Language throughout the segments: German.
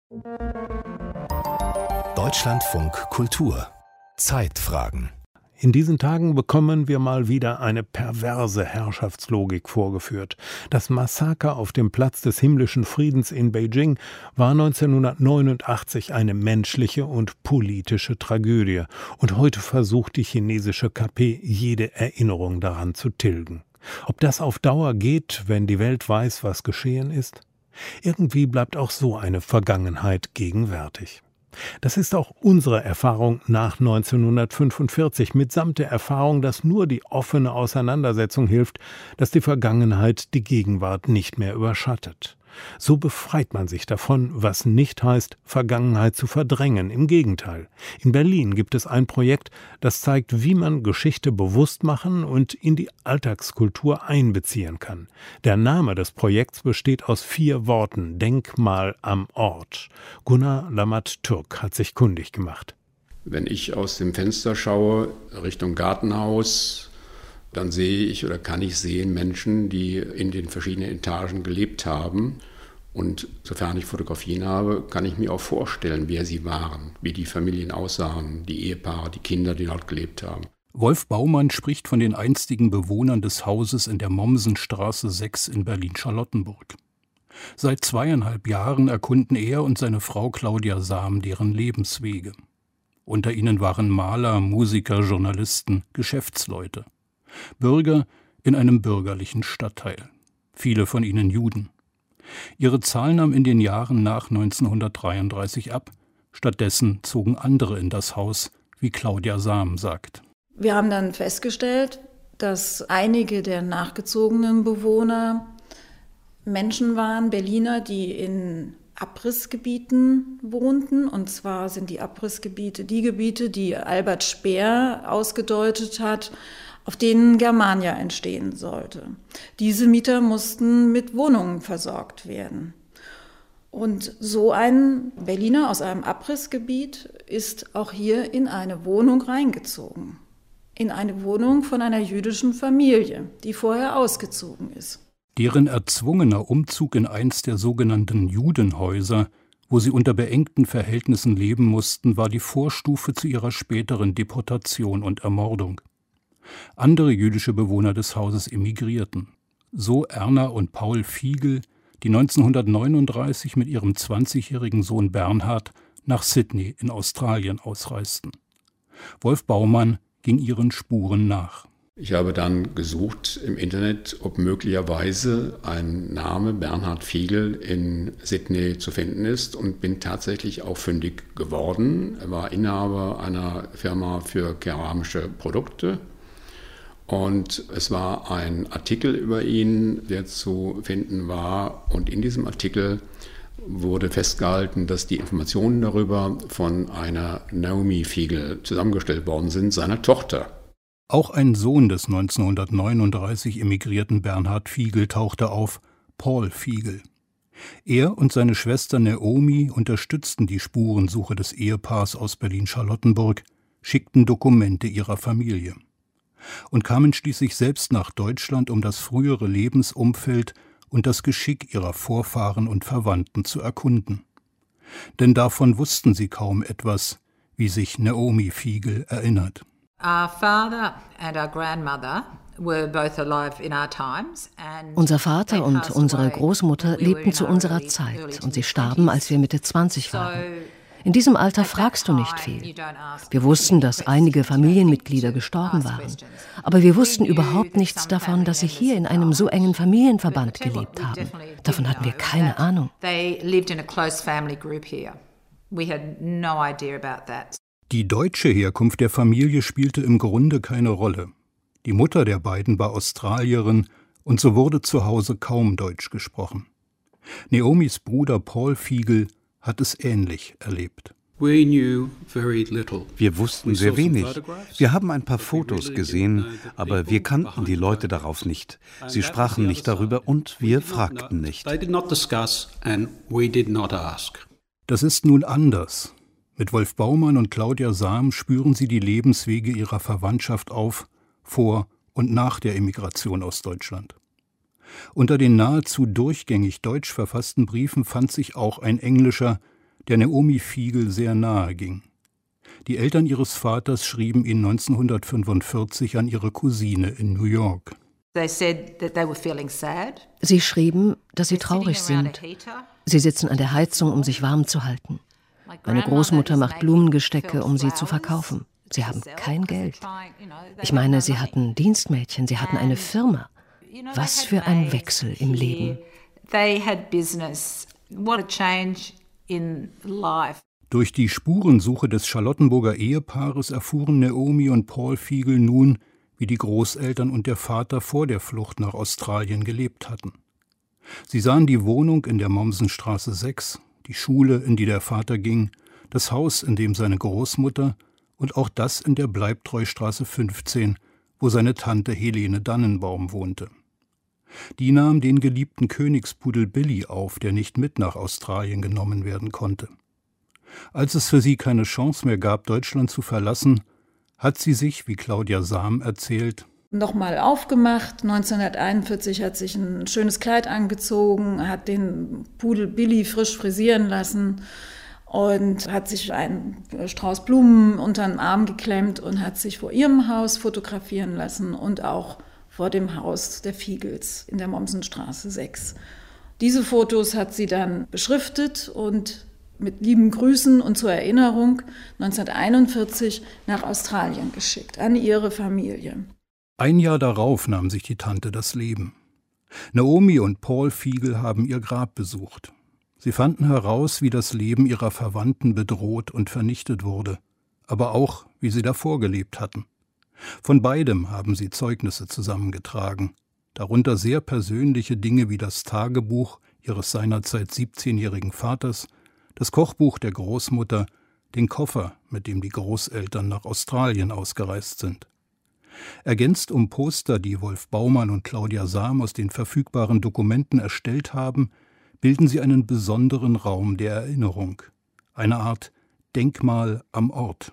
Deutschlandfunk Kultur Zeitfragen. In diesen Tagen bekommen wir mal wieder eine perverse Herrschaftslogik vorgeführt. Das Massaker auf dem Platz des himmlischen Friedens in Beijing war 1989 eine menschliche und politische Tragödie. Und heute versucht die chinesische KP, jede Erinnerung daran zu tilgen. Ob das auf Dauer geht, wenn die Welt weiß, was geschehen ist? Irgendwie bleibt auch so eine Vergangenheit gegenwärtig. Das ist auch unsere Erfahrung nach 1945, mitsamt der Erfahrung, dass nur die offene Auseinandersetzung hilft, dass die Vergangenheit die Gegenwart nicht mehr überschattet. So befreit man sich davon, was nicht heißt, Vergangenheit zu verdrängen. Im Gegenteil. In Berlin gibt es ein Projekt, das zeigt, wie man Geschichte bewusst machen und in die Alltagskultur einbeziehen kann. Der Name des Projekts besteht aus 4 Worten: Denkmal am Ort. Gunnar Lammert-Türk hat sich kundig gemacht. Wenn ich aus dem Fenster schaue, Richtung Gartenhaus, dann sehe ich oder kann ich sehen Menschen, die in den verschiedenen Etagen gelebt haben. Und sofern ich Fotografien habe, kann ich mir auch vorstellen, wer sie waren, wie die Familien aussahen, die Ehepaare, die Kinder, die dort gelebt haben. Wolf Baumann spricht von den einstigen Bewohnern des Hauses in der Mommsenstraße 6 in Berlin-Charlottenburg. Seit 2,5 Jahren erkunden er und seine Frau Claudia Sam deren Lebenswege. Unter ihnen waren Maler, Musiker, Journalisten, Geschäftsleute. Bürger in einem bürgerlichen Stadtteil. Viele von ihnen Juden. Ihre Zahl nahm in den Jahren nach 1933 ab. Stattdessen zogen andere in das Haus, wie Claudia Sam sagt. Wir haben dann festgestellt, dass einige der nachgezogenen Bewohner Menschen waren, Berliner, die in Abrissgebieten wohnten. Und zwar sind die Abrissgebiete die Gebiete, die Albert Speer ausgedeutet hat, auf denen Germania entstehen sollte. Diese Mieter mussten mit Wohnungen versorgt werden. Und so ein Berliner aus einem Abrissgebiet ist auch hier in eine Wohnung reingezogen. In eine Wohnung von einer jüdischen Familie, die vorher ausgezogen ist. Deren erzwungener Umzug in eins der sogenannten Judenhäuser, wo sie unter beengten Verhältnissen leben mussten, war die Vorstufe zu ihrer späteren Deportation und Ermordung. Andere jüdische Bewohner des Hauses emigrierten. So Erna und Paul Fiegel, die 1939 mit ihrem 20-jährigen Sohn Bernhard nach Sydney in Australien ausreisten. Wolf Baumann ging ihren Spuren nach. Ich habe dann gesucht im Internet, ob möglicherweise ein Name Bernhard Fiegel in Sydney zu finden ist, und bin tatsächlich auch fündig geworden. Er war Inhaber einer Firma für keramische Produkte. Und es war ein Artikel über ihn, der zu finden war. Und in diesem Artikel wurde festgehalten, dass die Informationen darüber von einer Naomi Fiegel zusammengestellt worden sind, seiner Tochter. Auch ein Sohn des 1939 emigrierten Bernhard Fiegel tauchte auf, Paul Fiegel. Er und seine Schwester Naomi unterstützten die Spurensuche des Ehepaars aus Berlin-Charlottenburg, schickten Dokumente ihrer Familie und kamen schließlich selbst nach Deutschland, um das frühere Lebensumfeld und das Geschick ihrer Vorfahren und Verwandten zu erkunden. Denn davon wussten sie kaum etwas, wie sich Naomi Fiegel erinnert. Unser Vater und unsere Großmutter lebten zu unserer Zeit und sie starben, als wir Mitte 20 waren. In diesem Alter fragst du nicht viel. Wir wussten, dass einige Familienmitglieder gestorben waren. Aber wir wussten überhaupt nichts davon, dass sie hier in einem so engen Familienverband gelebt haben. Davon hatten wir keine Ahnung. Die deutsche Herkunft der Familie spielte im Grunde keine Rolle. Die Mutter der beiden war Australierin und so wurde zu Hause kaum Deutsch gesprochen. Naomis Bruder Paul Fiegel hat es ähnlich erlebt. Wir wussten sehr wenig. Wir haben ein paar Fotos gesehen, aber wir kannten die Leute darauf nicht. Sie sprachen nicht darüber und wir fragten nicht. Das ist nun anders. Mit Wolf Baumann und Claudia Sam spüren sie die Lebenswege ihrer Verwandtschaft auf, vor und nach der Emigration aus Deutschland. Unter den nahezu durchgängig deutsch verfassten Briefen fand sich auch ein englischer, der Naomi Fiegel sehr nahe ging. Die Eltern ihres Vaters schrieben ihn 1945 an ihre Cousine in New York. Sie schrieben, dass sie traurig sind. Sie sitzen an der Heizung, um sich warm zu halten. Meine Großmutter macht Blumengestecke, um sie zu verkaufen. Sie haben kein Geld. Ich meine, sie hatten Dienstmädchen, sie hatten eine Firma. Was für ein Wechsel im Leben. Durch die Spurensuche des Charlottenburger Ehepaares erfuhren Naomi und Paul Fiegel nun, wie die Großeltern und der Vater vor der Flucht nach Australien gelebt hatten. Sie sahen die Wohnung in der Mommsenstraße 6, die Schule, in die der Vater ging, das Haus, in dem seine Großmutter und auch das in der Bleibtreustraße 15, wo seine Tante Helene Dannenbaum wohnte. Die nahm den geliebten Königspudel Billy auf, der nicht mit nach Australien genommen werden konnte. Als es für sie keine Chance mehr gab, Deutschland zu verlassen, hat sie sich, wie Claudia Sahm erzählt, nochmal aufgemacht. 1941 hat sich ein schönes Kleid angezogen, hat den Pudel Billy frisch frisieren lassen und hat sich einen Strauß Blumen unter den Arm geklemmt und hat sich vor ihrem Haus fotografieren lassen und auch vor dem Haus der Fiegels in der Mommsenstraße 6. Diese Fotos hat sie dann beschriftet und mit lieben Grüßen und zur Erinnerung 1941 nach Australien geschickt, an ihre Familie. Ein Jahr darauf nahm sich die Tante das Leben. Naomi und Paul Fiegel haben ihr Grab besucht. Sie fanden heraus, wie das Leben ihrer Verwandten bedroht und vernichtet wurde, aber auch, wie sie davor gelebt hatten. Von beidem haben sie Zeugnisse zusammengetragen, darunter sehr persönliche Dinge wie das Tagebuch ihres seinerzeit 17-jährigen Vaters, das Kochbuch der Großmutter, den Koffer, mit dem die Großeltern nach Australien ausgereist sind. Ergänzt um Poster, die Wolf Baumann und Claudia Sahm aus den verfügbaren Dokumenten erstellt haben, bilden sie einen besonderen Raum der Erinnerung, eine Art Denkmal am Ort.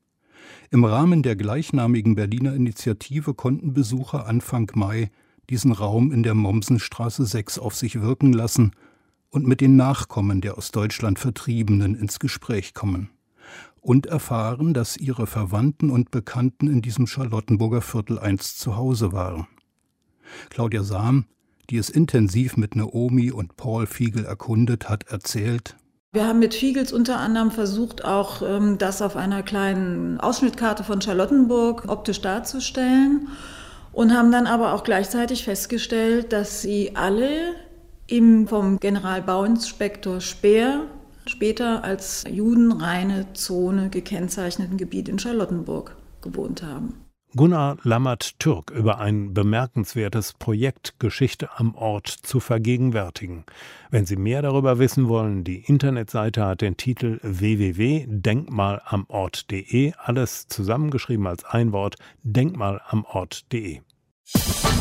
Im Rahmen der gleichnamigen Berliner Initiative konnten Besucher Anfang Mai diesen Raum in der Mommsenstraße 6 auf sich wirken lassen und mit den Nachkommen der aus Deutschland Vertriebenen ins Gespräch kommen und erfahren, dass ihre Verwandten und Bekannten in diesem Charlottenburger Viertel einst zu Hause waren. Claudia Sahm, die es intensiv mit Naomi und Paul Fiegel erkundet hat, erzählt: Wir haben mit Fiegels unter anderem versucht, auch das auf einer kleinen Ausschnittkarte von Charlottenburg optisch darzustellen und haben dann aber auch gleichzeitig festgestellt, dass sie alle im vom Generalbauinspektor Speer später als judenreine Zone gekennzeichneten Gebiet in Charlottenburg gewohnt haben. Gunnar Lammert-Türk über ein bemerkenswertes Projekt Geschichte am Ort zu vergegenwärtigen. Wenn Sie mehr darüber wissen wollen, die Internetseite hat den Titel www.denkmalamort.de, alles zusammengeschrieben als ein Wort, denkmalamort.de.